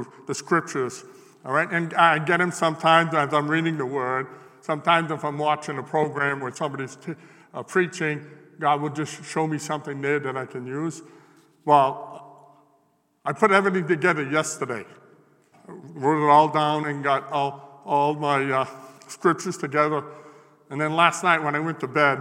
through the scriptures. All right, and I get them sometimes as I'm reading the Word. Sometimes if I'm watching a program where somebody's preaching, God will just show me something there that I can use. Well, I put everything together yesterday. Wrote it all down and got all my scriptures together. And then last night when I went to bed,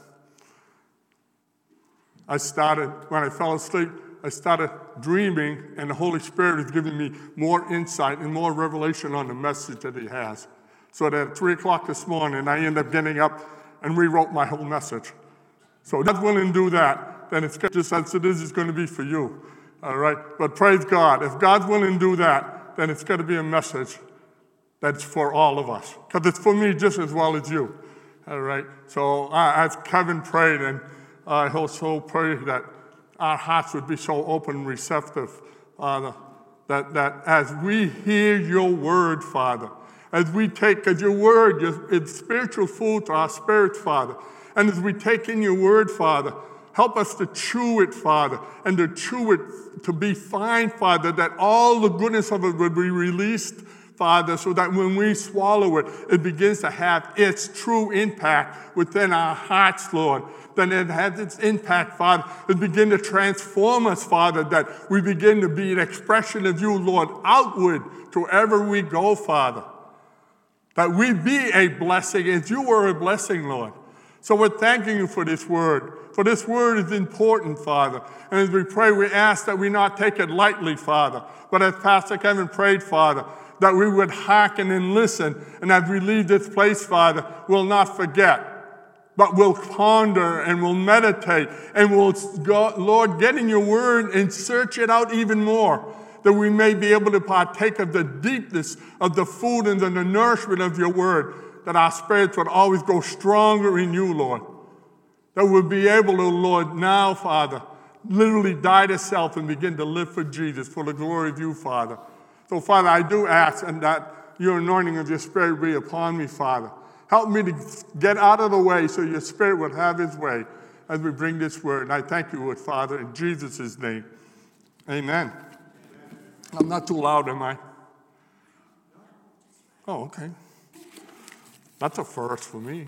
when I fell asleep, I started dreaming, and the Holy Spirit is giving me more insight and more revelation on the message that He has. So that at 3 o'clock this morning, I ended up getting up and rewrote my whole message. So if God's willing to do that, then it's just as it is going to be for you. All right? But praise God. If God's willing to do that, then it's going to be a message that's for all of us. Because it's for me just as well as you. All right? So as Kevin prayed, and I also pray that our hearts would be so open and receptive, Father, that as we hear your word, Father, as we take, because your word is spiritual food to our spirits, Father, and as we take in your word, Father, help us to chew it, Father, and to chew it to be fine, Father, that all the goodness of it would be released, Father, so that when we swallow it, it begins to have its true impact within our hearts, Lord. Then it has its impact, Father. It begin to transform us, Father, that we begin to be an expression of you, Lord, outward to wherever we go, Father. That we be a blessing as you were a blessing, Lord. So we're thanking you for this word. For this word is important, Father. And as we pray, we ask that we not take it lightly, Father. But as Pastor Kevin prayed, Father, that we would hearken and listen. And as we leave this place, Father, we'll not forget. But we'll ponder and we'll meditate. And we'll, Lord, get in your word and search it out even more. That we may be able to partake of the deepness of the food and the nourishment of your word. That our spirits would always go stronger in you, Lord. That we'll be able to, Lord, now, Father, literally die to self and begin to live for Jesus, for the glory of you, Father. So, Father, I do ask and that your anointing of your Spirit be upon me, Father. Help me to get out of the way so your Spirit would have his way as we bring this word. And I thank you, Lord, Father, in Jesus' name. Amen. I'm not too loud, am I? Oh, okay. That's a first for me.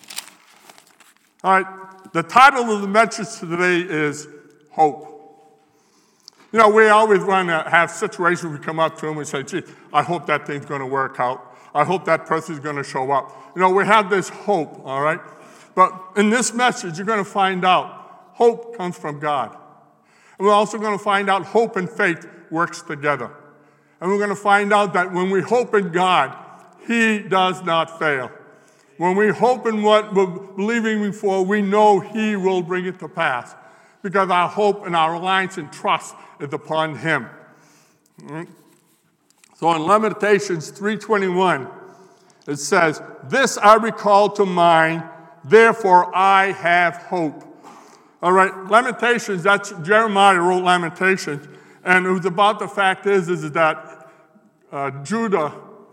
All right, the title of the message today is Hope. You know, we always want to have situations we come up to them and say, gee, I hope that thing's going to work out. I hope that person's going to show up. You know, we have this hope, all right? But in this message, you're going to find out hope comes from God. And we're also going to find out hope and faith works together. And we're going to find out that when we hope in God, He does not fail. When we hope in what we're believing for, we know He will bring it to pass. Because our hope and our reliance and trust is upon Him. Right? So in Lamentations 3:21, it says, "This I recall to mind, therefore I have hope." All right, Lamentations, that's Jeremiah wrote Lamentations. And it was about the fact is that Judea,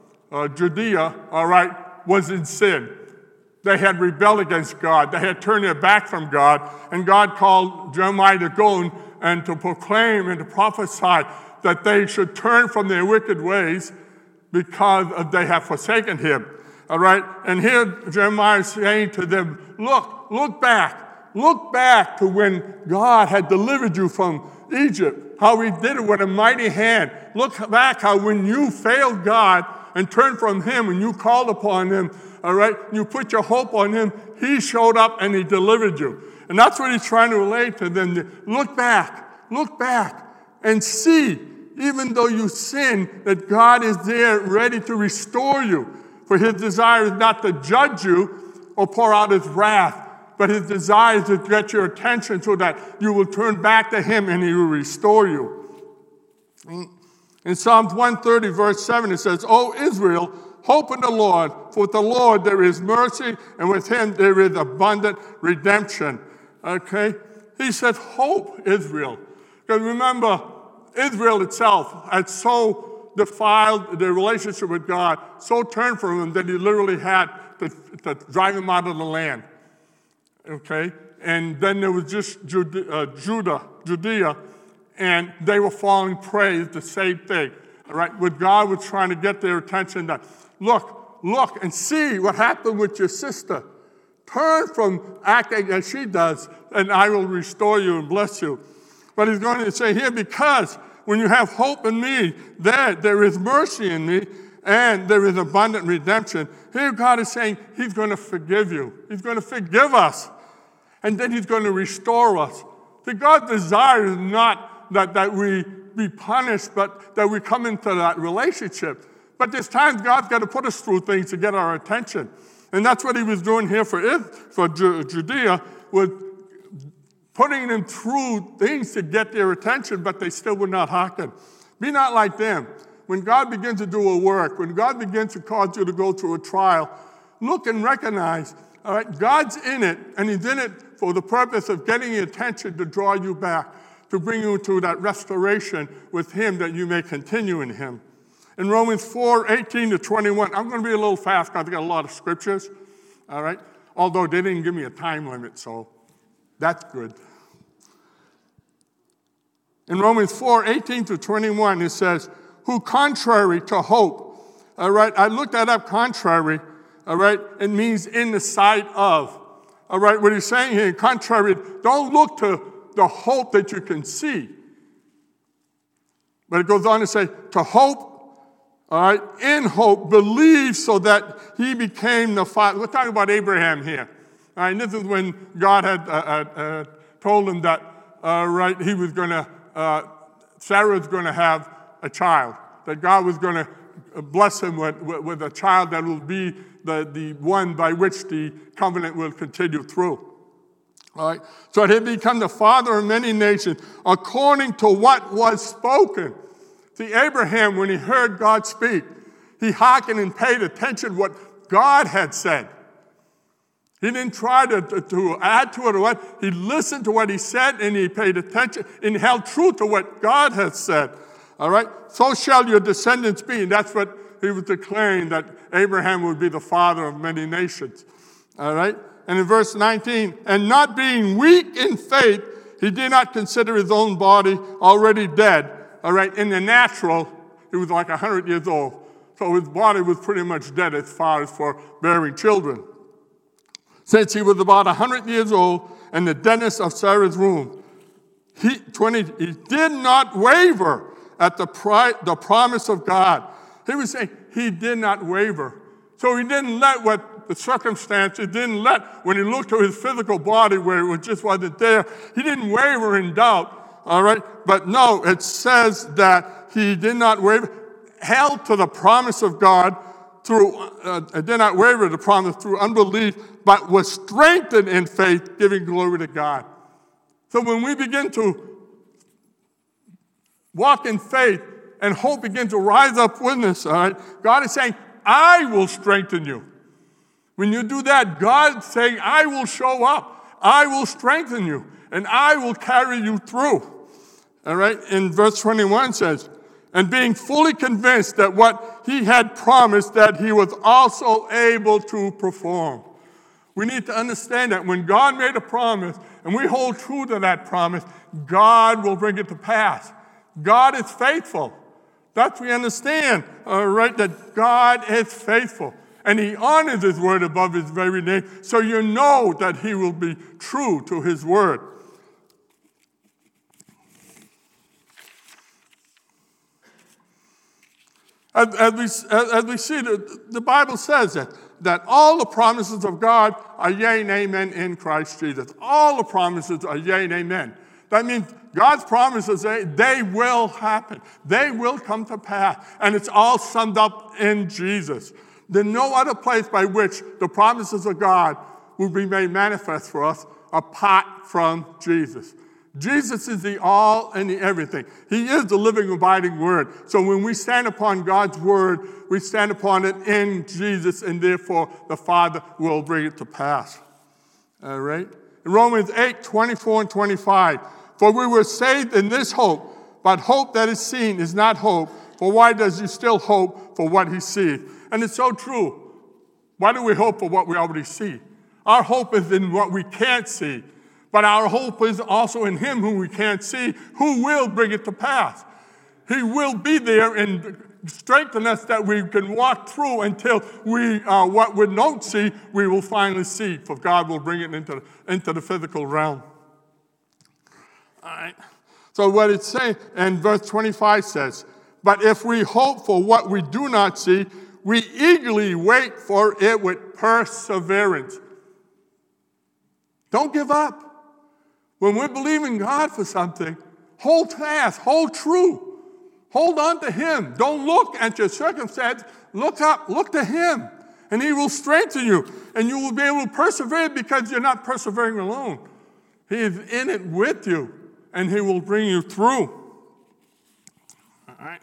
all right, was in sin. They had rebelled against God. They had turned their back from God. And God called Jeremiah to go and to proclaim and to prophesy that they should turn from their wicked ways because they have forsaken Him. All right? And here Jeremiah is saying to them, look back to when God had delivered you from Egypt, how He did it with a mighty hand. Look back how when you failed God and turned from Him and you called upon Him, all right, you put your hope on Him, He showed up and He delivered you. And that's what He's trying to relate to them. Look back and see, even though you sin, that God is there ready to restore you. For His desire is not to judge you or pour out His wrath, but His desire is to get your attention so that you will turn back to Him and He will restore you. In Psalms 130, verse 7, it says, "O Israel, hope in the Lord, for with the Lord there is mercy, and with Him there is abundant redemption." Okay? He said, hope, Israel. Because remember, Israel itself had so defiled their relationship with God, so turned from Him that He literally had to drive them out of the land. Okay? And then there was just Judea, and they were falling prey to the same thing. all right, what God was trying to get their attention that, look and see what happened with your sister. Turn from acting as she does, and I will restore you and bless you. But he's going to say here, because when you have hope in me, there is mercy in me, and there is abundant redemption. Here God is saying he's going to forgive you. He's going to forgive us. And then he's going to restore us. See, God's desire is not that we be punished, but that we come into that relationship. But there's times God's got to put us through things to get our attention. And that's what he was doing here for Judea, with putting them through things to get their attention, but they still would not hearken. Be not like them. When God begins to do a work, when God begins to cause you to go through a trial, look and recognize, all right, God's in it, and he's in it for the purpose of getting your attention to draw you back, to bring you to that restoration with him that you may continue in him. In Romans 4:18-21, I'm going to be a little fast because I've got a lot of scriptures, all right? Although they didn't give me a time limit, so that's good. In Romans 4:18-21, it says, who contrary to hope, all right? I looked that up, contrary, all right? It means in the sight of. All right, what he's saying here, contrary, don't look to the hope that you can see. But it goes on to say, to hope, all right, in hope, believe so that he became the father. We're talking about Abraham here. All right, this is when God had told him that, he was going to, Sarah was going to have a child, that God was going to bless him with a child that will be the one by which the covenant will continue through. All right? So he'll become the father of many nations according to what was spoken. See, Abraham, when he heard God speak, he hearkened and paid attention to what God had said. He didn't try to add to it or what. He listened to what he said, and he paid attention and held true to what God had said. All right? So shall your descendants be. And that's what he was declaring, that Abraham would be the father of many nations. All right? And in verse 19, and not being weak in faith, he did not consider his own body already dead. All right? In the natural, he was like 100 years old. So his body was pretty much dead as far as for bearing children. Since he was about 100 years old and the deadness of Sarah's womb, he did not waver at the promise of God. He was saying he did not waver. So he didn't let what the circumstances, when he looked to his physical body where it just wasn't there, he didn't waver in doubt, all right? But no, it says that he did not waver, held to the promise of God did not waver the promise through unbelief, but was strengthened in faith, giving glory to God. So when we begin to walk in faith and hope begins to rise up with us, all right, God is saying, I will strengthen you. When you do that, God's saying, I will show up. I will strengthen you, and I will carry you through. All right, in verse 21 says, and being fully convinced that what he had promised, that he was also able to perform. We need to understand that when God made a promise, and we hold true to that promise, God will bring it to pass. God is faithful. That's we understand, all right, that God is faithful. And he honors his word above his very name, so you know that he will be true to his word. As we see, the Bible says that all the promises of God are yea and amen in Christ Jesus. All the promises are yea and amen. That means God's promises, they will happen. They will come to pass. And it's all summed up in Jesus. There's no other place by which the promises of God will be made manifest for us apart from Jesus. Jesus is the all and the everything. He is the living, abiding word. So when we stand upon God's word, we stand upon it in Jesus, and therefore the Father will bring it to pass. All right? In Romans 8:24-25, for we were saved in this hope, but hope that is seen is not hope. For why does you still hope for what he sees? And it's so true. Why do we hope for what we already see? Our hope is in what we can't see. But our hope is also in him whom we can't see, who will bring it to pass. He will be there and strengthen us that we can walk through until we, what we don't see, we will finally see. For God will bring it into the physical realm. All right. So what it's saying, and verse 25 says, but if we hope for what we do not see, we eagerly wait for it with perseverance. Don't give up. When we're believing God for something, hold fast, hold true. Hold on to Him. Don't look at your circumstance. Look up, look to Him, and He will strengthen you, and you will be able to persevere because you're not persevering alone. He is in it with you, and He will bring you through. All right.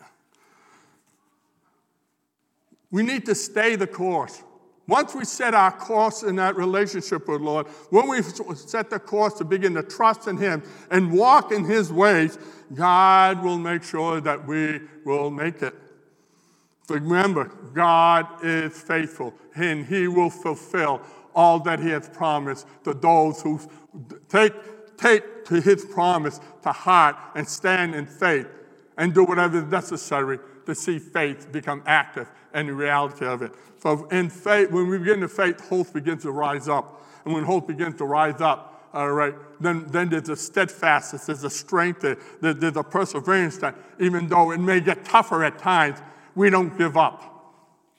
We need to stay the course. Once we set our course in that relationship with the Lord, when we set the course to begin to trust in Him and walk in His ways, God will make sure that we will make it. Remember, God is faithful, and He will fulfill all that He has promised to those who take to His promise to heart and stand in faith and do whatever is necessary to see faith become active and the reality of it. So in faith, when we begin to faith, hope begins to rise up. And when hope begins to rise up, all right, then there's a steadfastness, there's a strength, there's a perseverance that even though it may get tougher at times, we don't give up.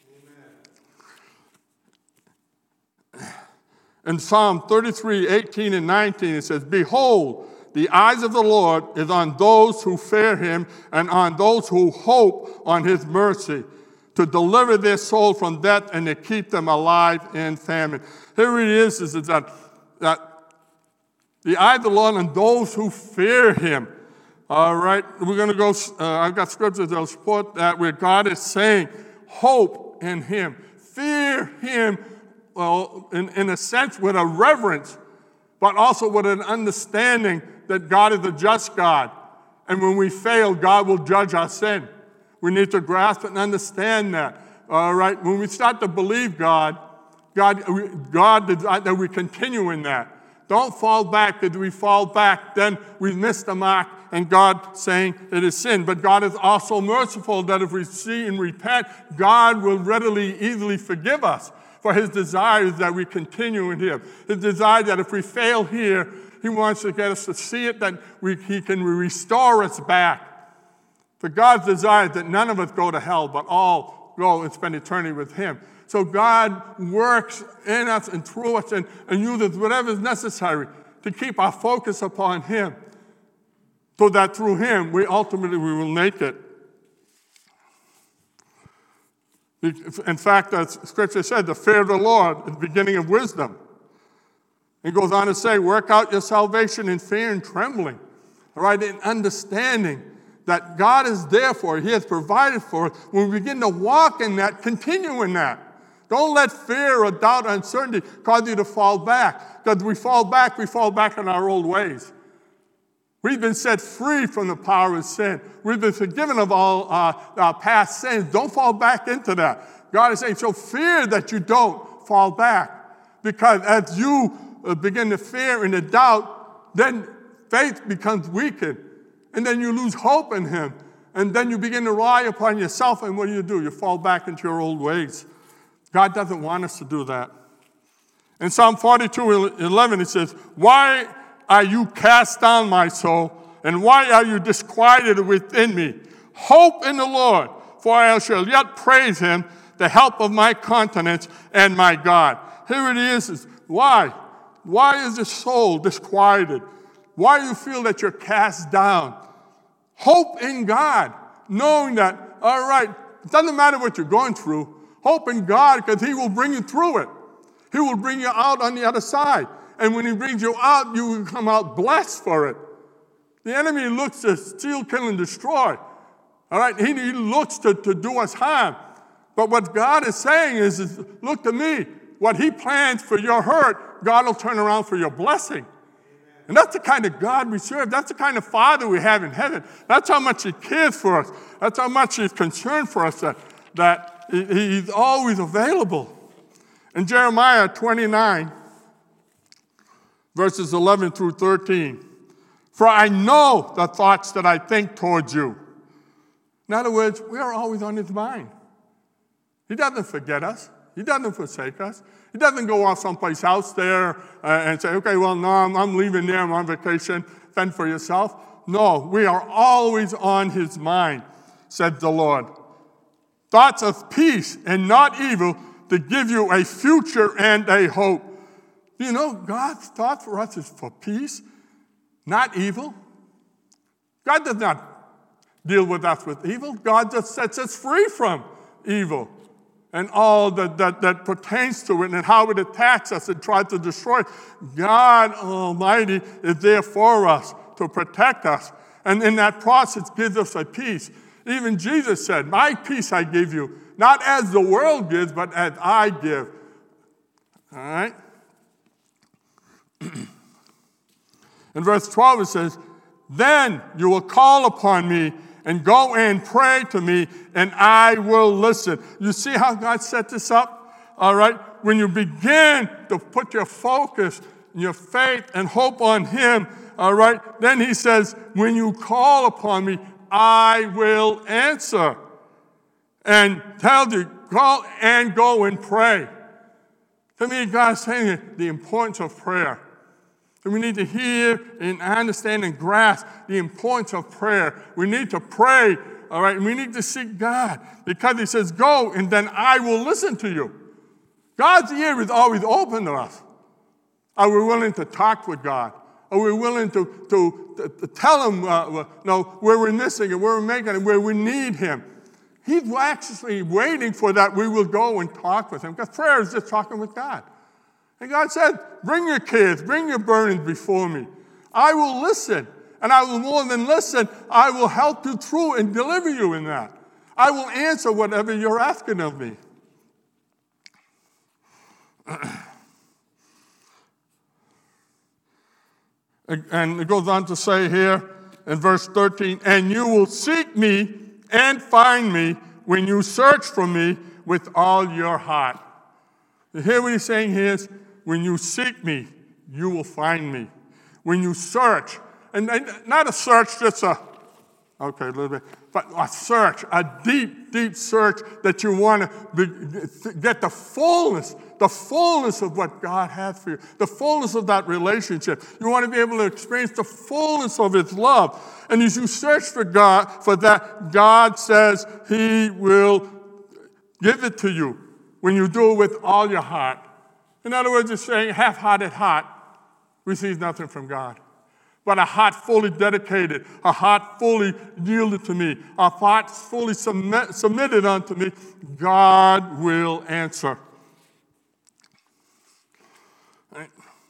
Amen. In Psalm 33, 18 and 19, it says, behold, the eyes of the Lord is on those who fear Him and on those who hope on His mercy, to deliver their soul from death and to keep them alive in famine. Here it is that the eye of the Lord on those who fear Him. All right, we're going to go, I've got scriptures that will support that, where God is saying, hope in Him. Fear Him, well, in a sense, with a reverence, but also with an understanding that God is a just God. And when we fail, God will judge our sin. We need to grasp and understand that. All right? When we start to believe God desires that we continue in that. Don't fall back. If we fall back, then we miss the mark, and God saying it is sin. But God is also merciful that if we see and repent, God will readily, easily forgive us. For His desire is that we continue in Him. His desire that if we fail here, He wants to get us to see it, that He can restore us back. For God's desire is that none of us go to hell, but all go and spend eternity with Him. So God works in us and through us and uses whatever is necessary to keep our focus upon Him, so that through Him we will make it. In fact, as Scripture said, the fear of the Lord is the beginning of wisdom. It goes on to say, work out your salvation in fear and trembling. All right, in understanding that God is there for it. He has provided for it. When we begin to walk in that, continue in that. Don't let fear or doubt or uncertainty cause you to fall back. Because we fall back in our old ways. We've been set free from the power of sin. We've been forgiven of all our past sins. Don't fall back into that. God is saying, so fear that you don't fall back. Because as you begin to fear and to doubt, then faith becomes weakened. And then you lose hope in Him. And then you begin to rely upon yourself, and what do? You fall back into your old ways. God doesn't want us to do that. In Psalm 42:11, it says, why are you cast down, my soul, and why are you disquieted within me? Hope in the Lord, for I shall yet praise Him, the help of my countenance and my God. Here it is why? Why is the soul disquieted? Why do you feel that you're cast down? Hope in God, knowing that, all right, it doesn't matter what you're going through. Hope in God, because He will bring you through it. He will bring you out on the other side. And when He brings you out, you will come out blessed for it. The enemy looks to steal, kill, and destroy. All right, he looks to do us harm. But what God is saying is look to me. What He plans for your hurt, God will turn around for your blessing. And that's the kind of God we serve. That's the kind of Father we have in heaven. That's how much He cares for us. That's how much He's concerned for us, that He's always available. In Jeremiah 29, verses 11 through 13, for I know the thoughts that I think towards you, In other words, we are always on his mind. He doesn't forget us. He doesn't forsake us. He doesn't go off someplace else there and say, okay, well, no, I'm leaving there. I'm on vacation. Fend for yourself. No, we are always on his mind, said the Lord. Thoughts of peace and not evil to give you a future and a hope. Do you know God's thought for us is for peace, not evil? God does not deal with us with evil. God just sets us free from evil and all that pertains to it and how it attacks us and tries to destroy it. God Almighty is there for us to protect us. And in that process gives us a peace. Even Jesus said, my peace I give you, not as the world gives, but as I give. All right? In verse 12 it says, then you will call upon me and go and pray to me, and I will listen. You see how God set this up? All right? When you begin to put your focus, your faith, and hope on him, all right, then he says, when you call upon me, I will answer. And tell you, call and go and pray. To me, God's saying the importance of prayer. And we need to hear and understand and grasp the importance of prayer. We need to pray, all right? And we need to seek God because he says, go, and then I will listen to you. God's ear is always open to us. Are we willing to talk with God? Are we willing to tell him where we're missing and where we're making it, where we need him? He's actually waiting for that we will go and talk with him because prayer is just talking with God. And God said, bring your cares, bring your burdens before me. I will listen, and I will more than listen. I will help you through and deliver you in that. I will answer whatever you're asking of me. And it goes on to say here in verse 13, and you will seek me and find me when you search for me with all your heart. You hear what he's saying here is, when you seek me, you will find me. When you search, and not a search, just a little bit, but a search, a deep, deep search that you want to get the fullness of what God has for you, the fullness of that relationship. You want to be able to experience the fullness of his love. And as you search for that, God says he will give it to you when you do it with all your heart. In other words, it's saying half-hearted heart receives nothing from God. But a heart fully dedicated, a heart fully yielded to me, a heart fully submitted unto me, God will answer. Right.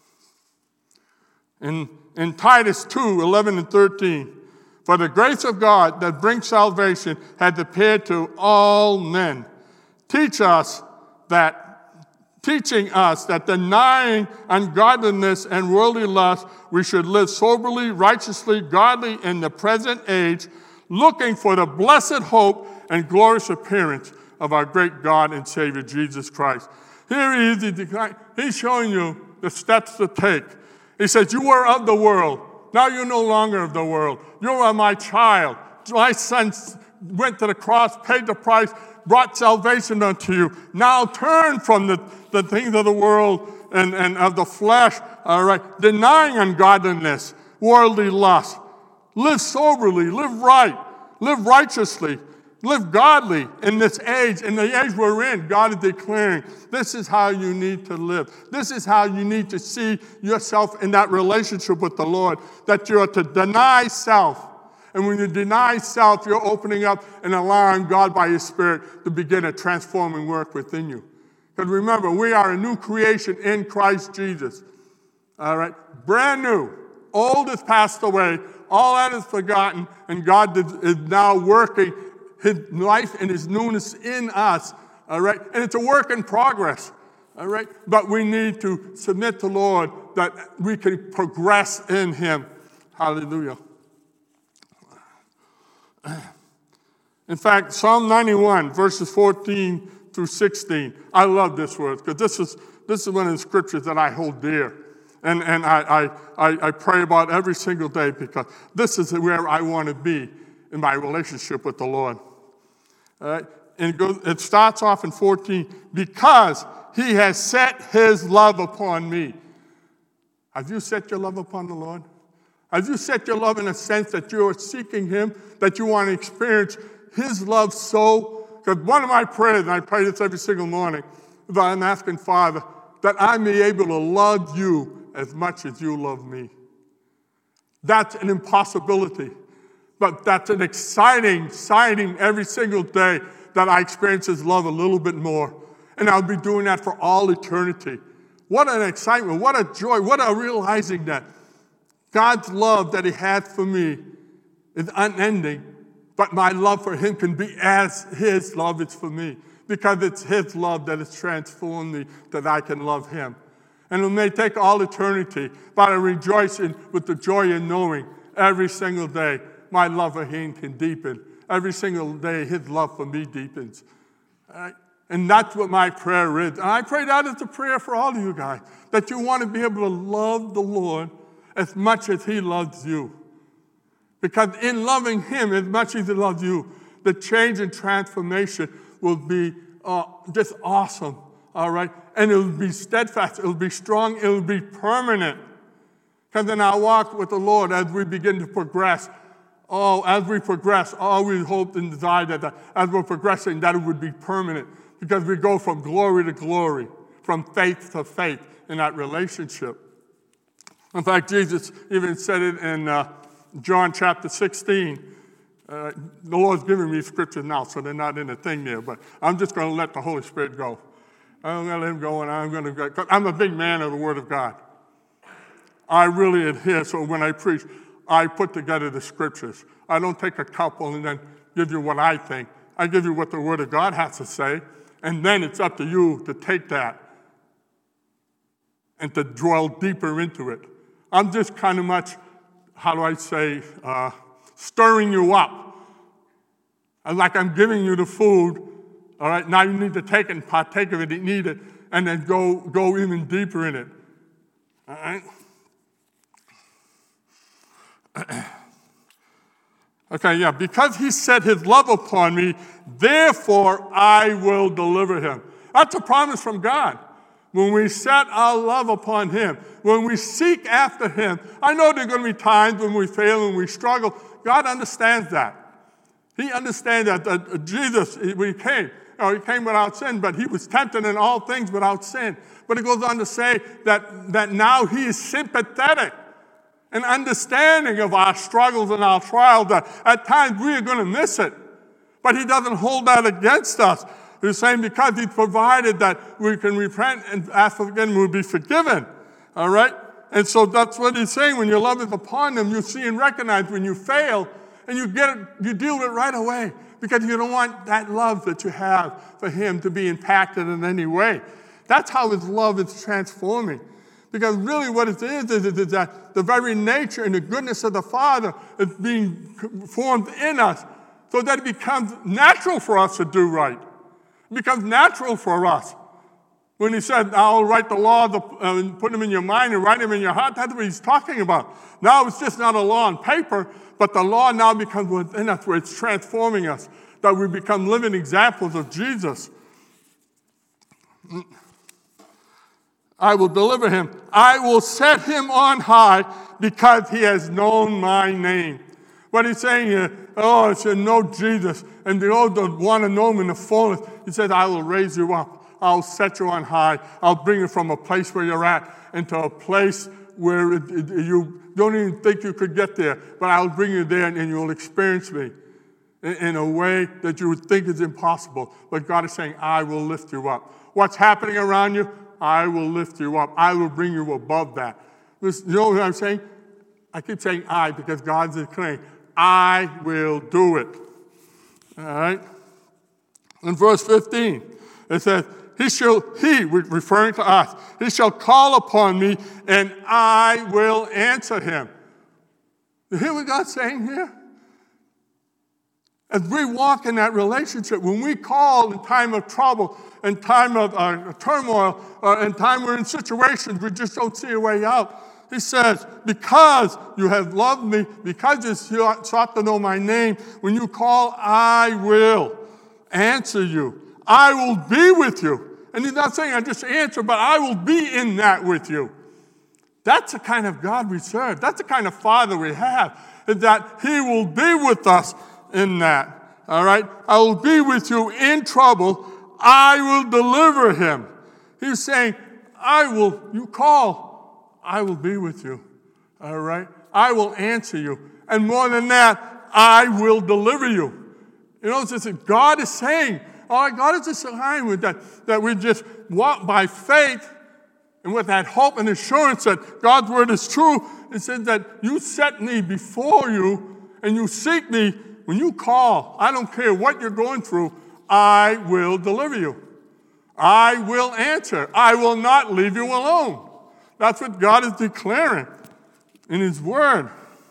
In Titus 2, 11 and 13, for the grace of God that brings salvation hath appeared to all men, teaching us that denying ungodliness and worldly lust, we should live soberly, righteously, godly in the present age, looking for the blessed hope and glorious appearance of our great God and Savior, Jesus Christ. Here he is, he's showing you the steps to take. He says, you were of the world. Now you're no longer of the world. You are my child. My son went to the cross, paid the price, brought salvation unto you. Now turn from the things of the world and of the flesh, all right, denying ungodliness, worldly lust. Live soberly, live right, live righteously, live godly in this age. In the age we're in, God is declaring, this is how you need to live. This is how you need to see yourself in that relationship with the Lord, that you're to deny self. And when you deny self, you're opening up and allowing God by his Spirit to begin a transforming work within you. Because remember, we are a new creation in Christ Jesus. All right? Brand new. Old has passed away. All that is forgotten. And God is now working his life and his newness in us. All right? And it's a work in progress. All right? But we need to submit to the Lord that we can progress in him. Hallelujah. In fact, Psalm 91, verses 14 through 16, I love this word because this is one of the scriptures that I hold dear. And I pray about every single day because this is where I want to be in my relationship with the Lord. All right? And it starts off in 14, because he has set his love upon me. Have you set your love upon the Lord? Have you set your love in a sense that you are seeking him, that you want to experience his love so? Because one of my prayers, and I pray this every single morning, is I'm asking Father that I may be able to love you as much as you love me. That's an impossibility, but that's an exciting every single day that I experience his love a little bit more. And I'll be doing that for all eternity. What an excitement, what a joy, what a realizing that God's love that he has for me is unending, but my love for him can be as his love is for me, because it's his love that has transformed me that I can love him. And it may take all eternity, but I rejoice with the joy in knowing every single day my love for him can deepen. Every single day his love for me deepens. And that's what my prayer is. And I pray that as a prayer for all of you guys, that you want to be able to love the Lord as much as he loves you. Because in loving him as much as he loves you, the change and transformation will be just awesome, all right? And it will be steadfast, it will be strong, it will be permanent. Because in our walk with the Lord, as we begin to progress, as we progress, we hope and desire that as we're progressing, that it would be permanent. Because we go from glory to glory, from faith to faith in that relationship. In fact, Jesus even said it in John chapter 16. The Lord's giving me scriptures now, so they're not in the thing there. But I'm just going to let the Holy Spirit go. I'm going to let him go, and I'm going to go. 'Cause I'm a big man of the Word of God. I really adhere. So when I preach, I put together the scriptures. I don't take a couple and then give you what I think. I give you what the Word of God has to say. And then it's up to you to take that and to dwell deeper into it. I'm just kind of much, stirring you up. Like I'm giving you the food, all right, now you need to take it and partake of it and eat it, and then go even deeper in it. All right? Okay, yeah, because he set his love upon me, therefore I will deliver him. That's a promise from God. When we set our love upon him, when we seek after him, I know there are going to be times when we fail and we struggle. God understands that. He understands that Jesus, when he came without sin, but he was tempted in all things without sin. But it goes on to say that now he is sympathetic and understanding of our struggles and our trials, that at times we are going to miss it. But he doesn't hold that against us. He's saying because he's provided that we can repent and ask for forgiveness, we'll be forgiven. All right? And so that's what he's saying. When your love is upon them, you see and recognize when you fail, and you deal with it right away, because you don't want that love that you have for him to be impacted in any way. That's how his love is transforming. Because really what it is that the very nature and the goodness of the Father is being formed in us so that it becomes natural for us to do right. It becomes natural for us. When he said, I'll write the law and put them in your mind and write them in your heart, that's what he's talking about. Now it's just not a law on paper, but the law now becomes within us, where it's transforming us, that we become living examples of Jesus. I will deliver him. I will set him on high because he has known my name. What he's saying here, it's to know Jesus and to want to know him in the fullness. He says, I will raise you up. I'll set you on high. I'll bring you from a place where you're at into a place where you don't even think you could get there. But I'll bring you there and you'll experience me in a way that you would think is impossible. But God is saying, I will lift you up. What's happening around you? I will lift you up. I will bring you above that. You know what I'm saying? I keep saying I because God's declaring, I will do it. All right? In verse 15, it says, referring to us, he shall call upon me and I will answer him. You hear what God's saying here? As we walk in that relationship, when we call in time of trouble, in time of turmoil, in time we're in situations we just don't see a way out, he says, because you have loved me, because you sought to know my name, when you call, I will answer you. I will be with you. And he's not saying I just answer, but I will be in that with you. That's the kind of God we serve. That's the kind of Father we have, is that he will be with us in that. All right? I will be with you in trouble. I will deliver him. He's saying, you call, I will be with you. All right? I will answer you. And more than that, I will deliver you. You know, it's just, God is saying, God is just saying with that we just walk by faith and with that hope and assurance that God's word is true. It says that you set me before you and you seek me. When you call, I don't care what you're going through, I will deliver you. I will answer. I will not leave you alone. That's what God is declaring in his word.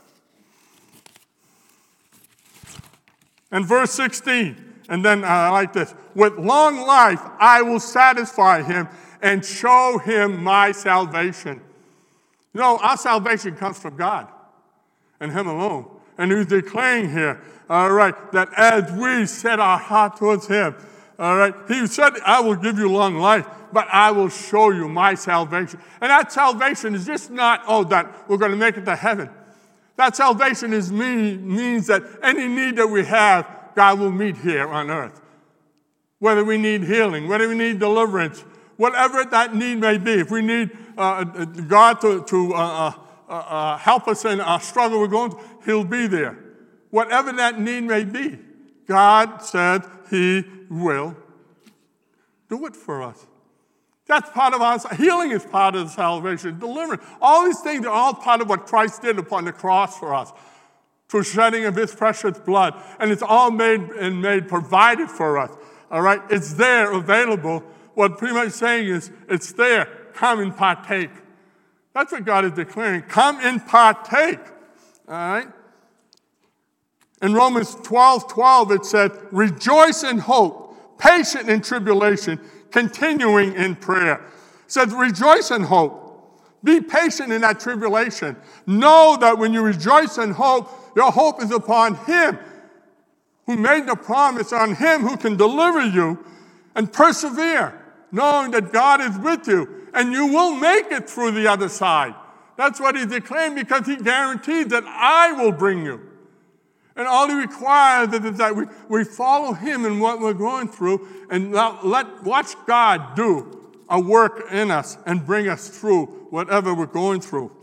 And verse 16, and then I like this. With long life I will satisfy him and show him my salvation. You know, our salvation comes from God and him alone. And he's declaring here, all right, that as we set our heart towards him, all right, he said, I will give you long life, but I will show you my salvation. And that salvation is just not, that we're going to make it to heaven. That salvation means that any need that we have, God will meet here on earth. Whether we need healing, whether we need deliverance, whatever that need may be. If we need God to help us in our struggle we're going through, he'll be there. Whatever that need may be, God said he will do it for us. That's part of our healing is part of the salvation, deliverance. All these things are all part of what Christ did upon the cross for us, through shedding of his precious blood. And it's all made provided for us. All right? It's there, available. What pretty much saying is, it's there. Come and partake. That's what God is declaring. Come and partake. All right? In Romans 12:12, it said, rejoice in hope, patient in tribulation, continuing in prayer. It says, rejoice in hope. Be patient in that tribulation. Know that when you rejoice in hope, your hope is upon him who made the promise, on him who can deliver you, and persevere, knowing that God is with you, and you will make it through the other side. That's what he declared, because he guaranteed that I will bring you. And all he requires is that we follow him in what we're going through and watch God do a work in us and bring us through whatever we're going through.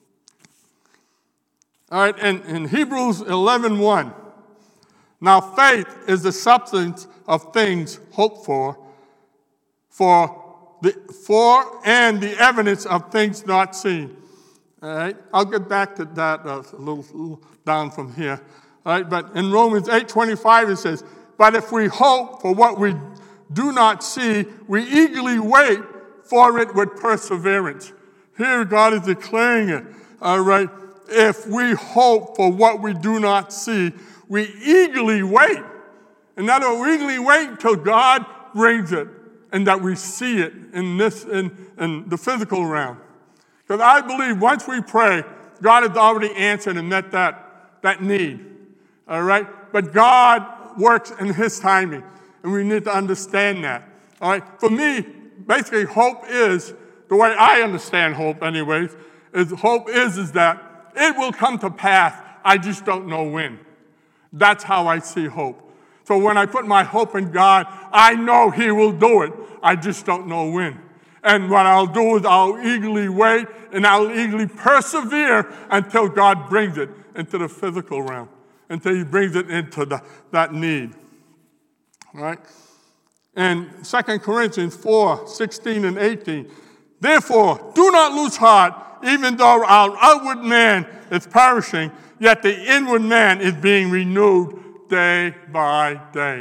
All right, and in Hebrews 11:1, now faith is the substance of things hoped for and the evidence of things not seen. All right, I'll get back to that a little down from here. All right, but in Romans 8:25 it says, but if we hope for what we do not see, we eagerly wait for it with perseverance. Here God is declaring it. All right, if we hope for what we do not see, we eagerly wait. In other words, we eagerly wait until God brings it and that we see it in the physical realm. Because I believe once we pray, God has already answered and met that need. All right? But God works in his timing, and we need to understand that. All right? For me, basically, hope is, the way I understand hope anyways, is that it will come to pass. I just don't know when. That's how I see hope. So when I put my hope in God, I know he will do it. I just don't know when. And what I'll do is I'll eagerly wait, and I'll eagerly persevere until God brings it into the physical realm, until he brings it into that need. All right? And 2 Corinthians 4:16 and 18. Therefore, do not lose heart, even though our outward man is perishing, yet the inward man is being renewed day by day.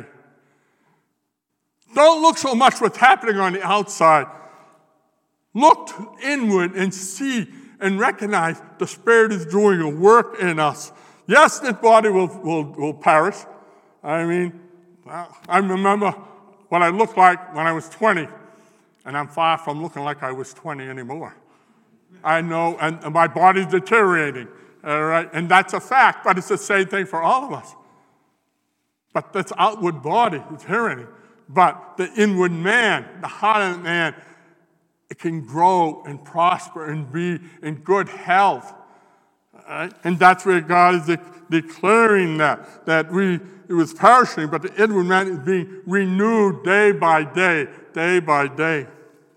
Don't look so much what's happening on the outside. Look inward and see and recognize the Spirit is doing a work in us. Yes, this body will perish. I mean, I remember what I looked like when I was 20, and I'm far from looking like I was 20 anymore. I know, and my body's deteriorating, all right? And that's a fact, but it's the same thing for all of us. But this outward body is tyranny. But the inward man, the heart of the man, it can grow and prosper and be in good health. Right? And that's where God is declaring that it was perishing, but the inward man is being renewed day by day, day by day.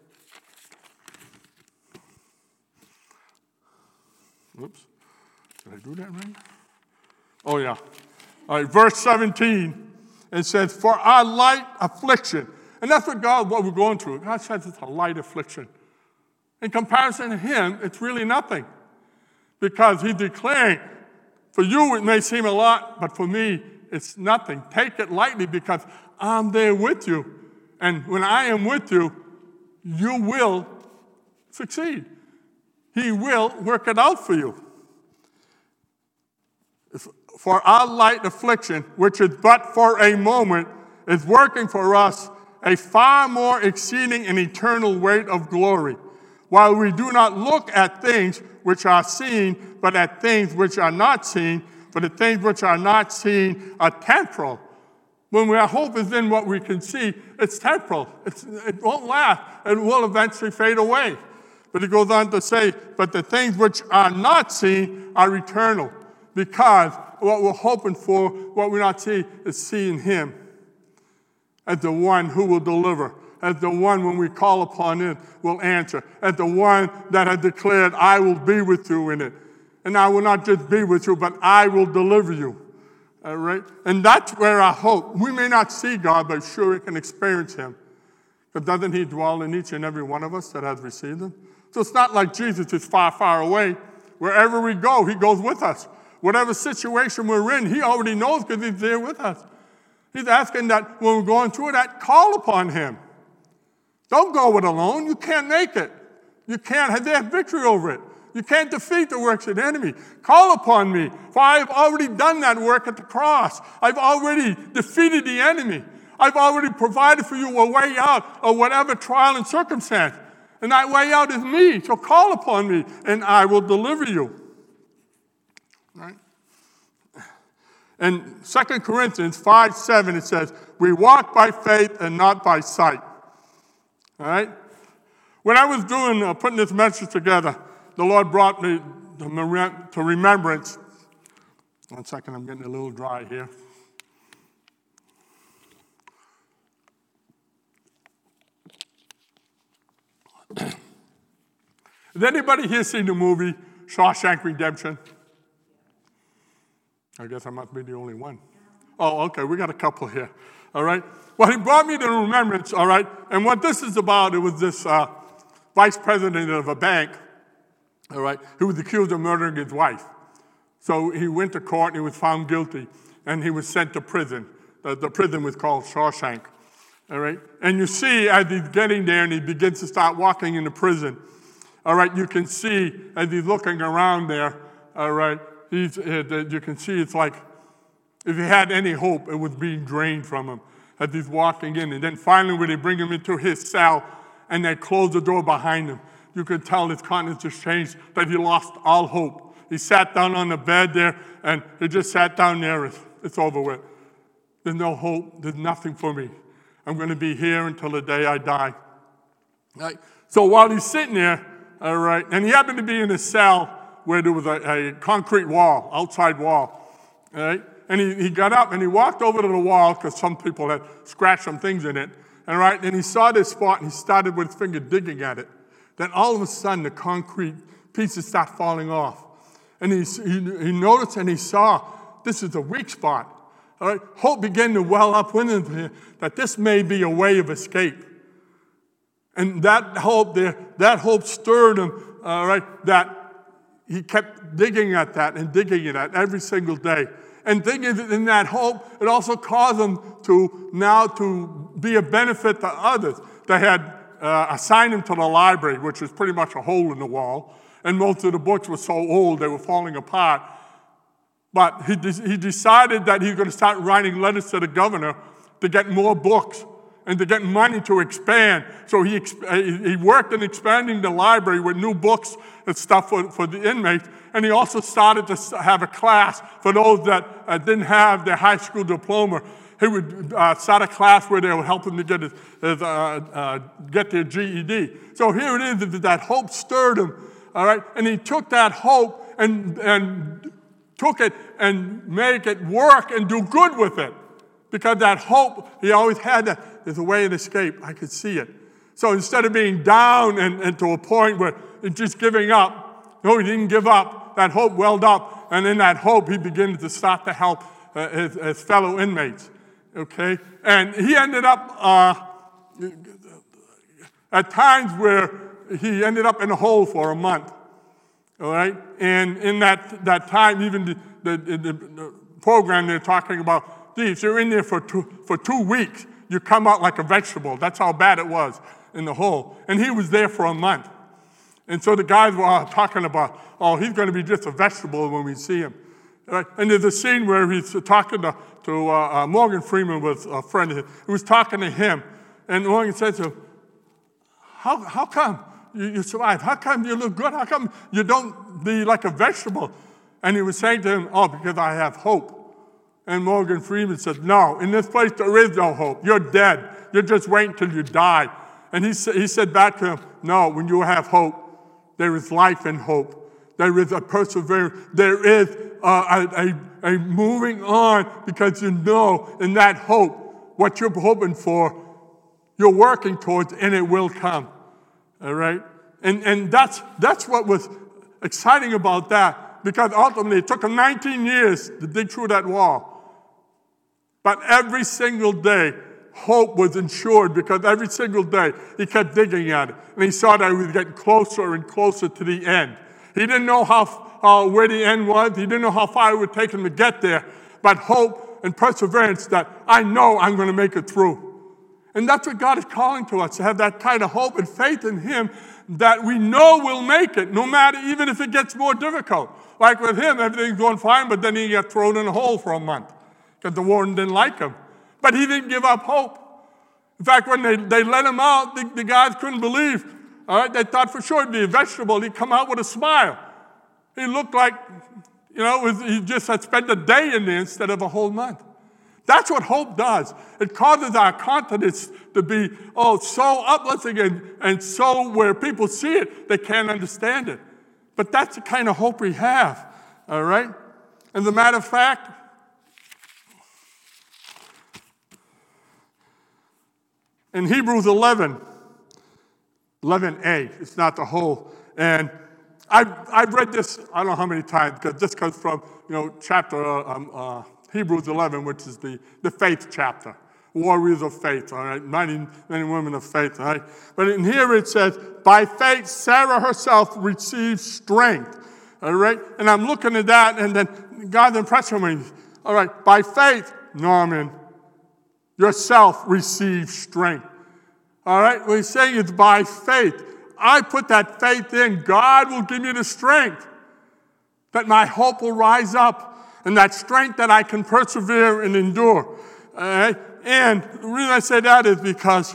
Whoops. Did I do that right? Oh, yeah. All right, verse 17, it says, for our light affliction. And that's what we're going through. God says it's a light affliction. In comparison to him, it's really nothing. Because he's declaring, for you it may seem a lot, but for me it's nothing. Take it lightly because I'm there with you. And when I am with you, you will succeed. He will work it out for you. For our light affliction, which is but for a moment, is working for us a far more exceeding and eternal weight of glory, while we do not look at things which are seen, but at things which are not seen, for the things which are not seen are temporal. When our hope is in what we can see, it's temporal. It won't last. It will eventually fade away. But it goes on to say, but the things which are not seen are eternal, because what we're hoping for, what we're not seeing, is seeing him as the one who will deliver, as the one when we call upon him will answer, as the one that has declared, I will be with you in it. And I will not just be with you, but I will deliver you. All right? And that's where our hope. We may not see God, but sure we can experience him. But doesn't he dwell in each and every one of us that has received him? So it's not like Jesus is far, far away. Wherever we go, he goes with us. Whatever situation we're in, he already knows because he's there with us. He's asking that when we're going through that, call upon him. Don't go it alone. You can't make it. You can't have victory over it. You can't defeat the works of the enemy. Call upon me, for I have already done that work at the cross. I've already defeated the enemy. I've already provided for you a way out of whatever trial and circumstance. And that way out is me. So call upon me, and I will deliver you. Right? In 2 Corinthians 5:7, it says, we walk by faith and not by sight. All right? When I was putting this message together, the Lord brought me to remembrance. 1 second, I'm getting a little dry here. Has anybody here seen the movie Shawshank Redemption? I guess I must be the only one. Oh, okay, we got a couple here. All right? Well, he brought me to remembrance, all right? And what this is about, it was this vice president of a bank, all right, who was accused of murdering his wife. So he went to court and he was found guilty, and he was sent to prison. The prison was called Shawshank, all right? And you see, as he's getting there and he begins to start walking into prison, all right, you can see as he's looking around there, all right, you can see it's like if he had any hope, it was being drained from him as he's walking in. And then finally, when they bring him into his cell and they close the door behind him, you could tell his countenance just changed, that he lost all hope. He sat down on the bed there, and he just sat down there. It's over with. There's no hope. There's nothing for me. I'm going to be here until the day I die. Right? So while he's sitting there, all right, and he happened to be in a cell where there was a concrete wall, outside wall, all right? And he got up and he walked over to the wall because some people had scratched some things in it, all right? And he saw this spot and he started with his finger digging at it. Then all of a sudden the concrete pieces start falling off. And he noticed and he saw this is a weak spot. All right? Hope began to well up within him that this may be a way of escape. And that hope stirred him, all right, that he kept digging at that and digging at that every single day. And digging in that hope, it also caused him to be a benefit to others. They had assigned him to the library, which was pretty much a hole in the wall. And most of the books were so old, they were falling apart. But he decided that he was going to start writing letters to the governor to get more books and to get money to expand. So he worked in expanding the library with new books and stuff for the inmates. And he also started to have a class for those that didn't have their high school diploma. he would start a class where they would help him to get get their GED. So here it is that hope stirred him, all right? And he took that hope and took it and make it work and do good with it. Because that hope, he always had that, there's a way of escape. I could see it. So instead of being down and to a point where he's just giving up, no, he didn't give up. That hope welled up, and in that hope, he began to start to help his fellow inmates, okay? And he ended up at times where he ended up in a hole for a month, all right? And in that time, even the program they're talking about, if you're in there for 2 weeks, you come out like a vegetable. That's how bad it was in the hole. And he was there for a month. And so the guys were talking about, oh, he's going to be just a vegetable when we see him. Right? And there's a scene where he's talking to Morgan Freeman was a friend of his. He was talking to him. And Morgan said to him, how come you survive? How come you look good? How come you don't be like a vegetable? And he was saying to him, oh, because I have hope. And Morgan Freeman said, no, in this place there is no hope. You're dead. You're just waiting till you die. And he said back to him, no, when you have hope, there is life in hope. There is a perseverance. There is a moving on because you know in that hope, what you're hoping for, you're working towards, and it will come. All right? And that's what was exciting about that, because ultimately it took him 19 years to dig through that wall. But every single day, hope was ensured, because every single day he kept digging at it. And he saw that he was getting closer and closer to the end. He didn't know where the end was. He didn't know how far it would take him to get there. But hope and perseverance that I know I'm going to make it through. And that's what God is calling to us, to have that kind of hope and faith in him that we know we'll make it, no matter, even if it gets more difficult. Like with him, everything's going fine, but then he got thrown in a hole for a month because the warden didn't like him. But he didn't give up hope. In fact, when they let him out, the guys couldn't believe. All right, they thought for sure he'd be a vegetable. He'd come out with a smile. He looked like, he just had spent a day in there instead of a whole month. That's what hope does. It causes our confidence to be, so uplifting and so where people see it, they can't understand it. But that's the kind of hope we have, all right? As a matter of fact, in Hebrews 11, 11a, it's not the whole. And I've read this, I don't know how many times, because this comes from, chapter Hebrews 11, which is the faith chapter. Warriors of faith, all right? Men and women of faith, all right? But in here it says, by faith Sarah herself received strength, all right? And I'm looking at that, and then God impressed me. All right, by faith, Norman, yourself received strength. All right, what he's saying is by faith. I put that faith in. God will give me the strength that my hope will rise up, and that strength that I can persevere and endure. All right? And the reason I say that is because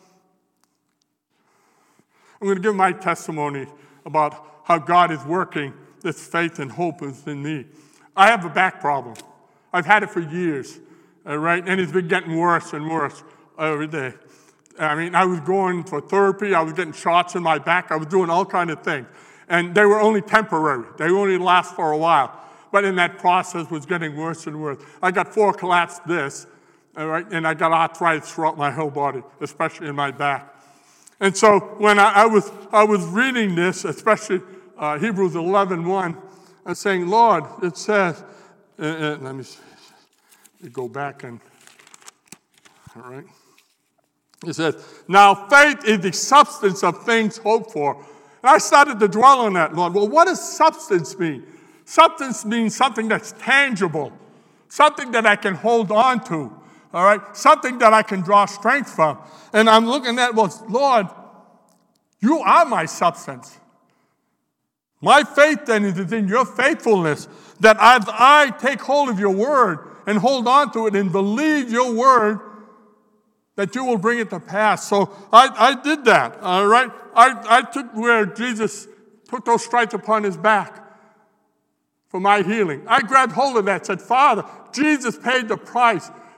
I'm going to give my testimony about how God is working this faith and hope within me. I have a back problem. I've had it for years, all right? And it's been getting worse and worse every day. I mean, I was going for therapy. I was getting shots in my back. I was doing all kinds of things. And they were only temporary. They only last for a while. But in that process, it was getting worse and worse. I got 4 collapsed discs, all right? And I got arthritis throughout my whole body, especially in my back. And so when I was reading this, especially Hebrews 11:1, I was saying, Lord, it says, let me go back and, all right. It says, now faith is the substance of things hoped for. And I started to dwell on that, Lord. Well, what does substance mean? Substance means something that's tangible, something that I can hold on to, all right? Something that I can draw strength from. And I'm looking at, well, Lord, you are my substance. My faith then is in your faithfulness, that as I take hold of your word and hold on to it and believe your word, that you will bring it to pass. So I did that, all right? I took where Jesus took those stripes upon his back for my healing. I grabbed hold of that and said, Father, Jesus paid the price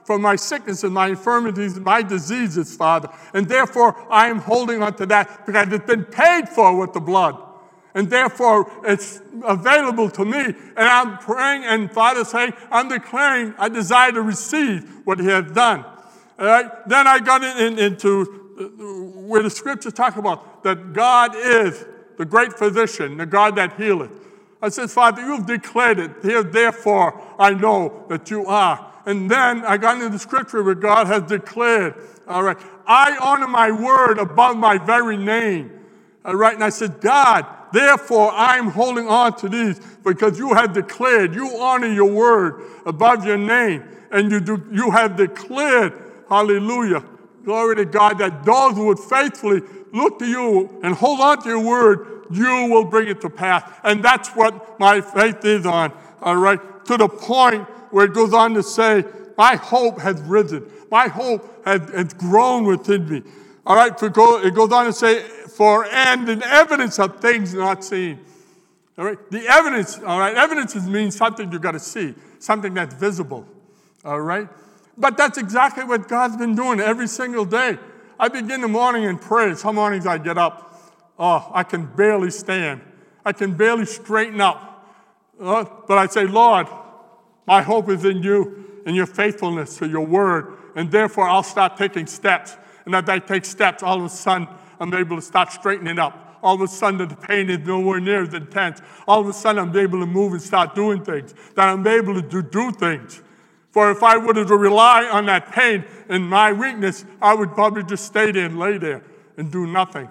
for my sickness and my infirmities and my diseases, Father. And therefore, I am holding on to that because it's been paid for with the blood. And therefore, it's available to me. And I'm praying, and Father saying, I'm declaring I desire to receive what he has done. All right? Then I got into where the scriptures talk about that God is the great physician, the God that healeth. I said, Father, you've declared it. Here, therefore, I know that you are. And then I got into the scripture where God has declared, all right, I honor my word above my very name. All right, and I said, God, therefore, I'm holding on to these because you have declared, you honor your word above your name. And you have declared, hallelujah, glory to God, that those who would faithfully look to you and hold on to your word, you will bring it to pass. And that's what my faith is on, all right? To the point where it goes on to say, my hope has risen. My hope has grown within me. All right, it goes on to say, and an evidence of things not seen. All right, the evidence, all right, evidence means something you've got to see, something that's visible. All right? But that's exactly what God's been doing every single day. I begin the morning in prayer. Some mornings I get up. Oh, I can barely stand. I can barely straighten up. But I say, Lord, my hope is in you and your faithfulness to your word. And therefore, I'll start taking steps. And as I take steps, all of a sudden, I'm able to start straightening up. All of a sudden, the pain is nowhere near as intense. All of a sudden, I'm able to move and start doing things. That I'm able to do things. For if I were to rely on that pain and my weakness, I would probably just stay there and lay there and do nothing.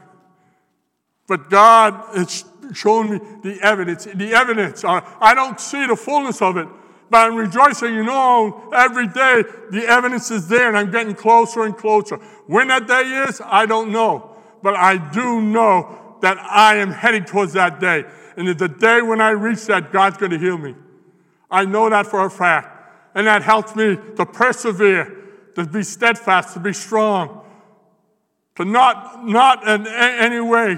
But God has shown me the evidence. The evidence, I don't see the fullness of it, but I'm rejoicing, every day the evidence is there and I'm getting closer and closer. When that day is, I don't know. But I do know that I am heading towards that day. And it's the day when I reach that, God's going to heal me. I know that for a fact. And that helps me to persevere, to be steadfast, to be strong, to not in any way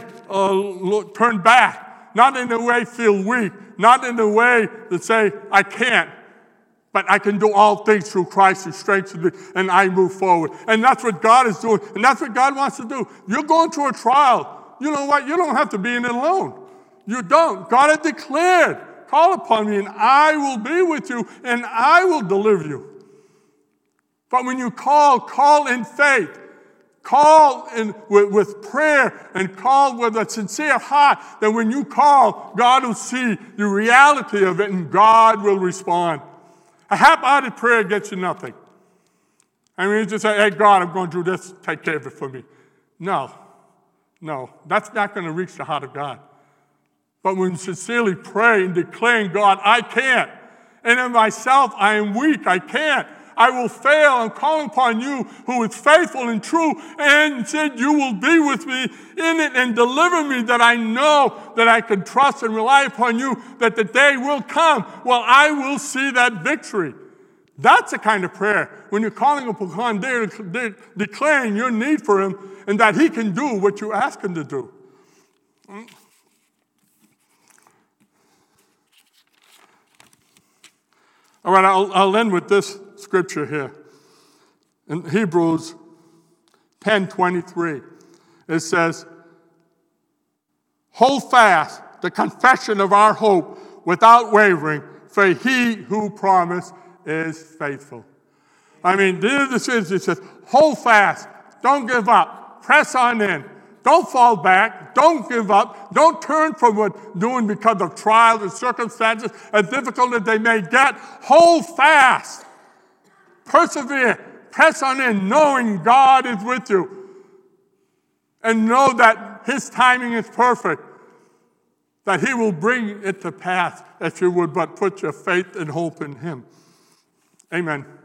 turn back, not in a way feel weak, not in a way to say, I can't, but I can do all things through Christ who strengthens me, and I move forward. And that's what God is doing, and that's what God wants to do. You're going through a trial. You know what? You don't have to be in it alone. You don't. God has declared, call upon me, and I will be with you, and I will deliver you. But when you call in faith, call with prayer, and call with a sincere heart, that when you call, God will see the reality of it, and God will respond. A half-hearted prayer gets you nothing. I mean, you just say, hey, God, I'm going to do this, take care of it for me. No, that's not going to reach the heart of God. But when you sincerely pray and declaring, God, I can't. And in myself, I am weak. I can't. I will fail. I'm calling upon you who is faithful and true and said you will be with me in it and deliver me, that I know that I can trust and rely upon you, that the day will come. Well, I will see that victory. That's the kind of prayer. When you're calling upon God, declaring your need for him and that he can do what you ask him to do. All right, I'll end with this scripture here. In Hebrews 10:23, it says, hold fast the confession of our hope without wavering, for he who promised is faithful. I mean, this is, it says, hold fast, don't give up, press on in. Don't fall back. Don't give up. Don't turn from what you're doing because of trials and circumstances, as difficult as they may get. Hold fast. Persevere. Press on in, knowing God is with you. And know that his timing is perfect. That he will bring it to pass if you would but put your faith and hope in him. Amen.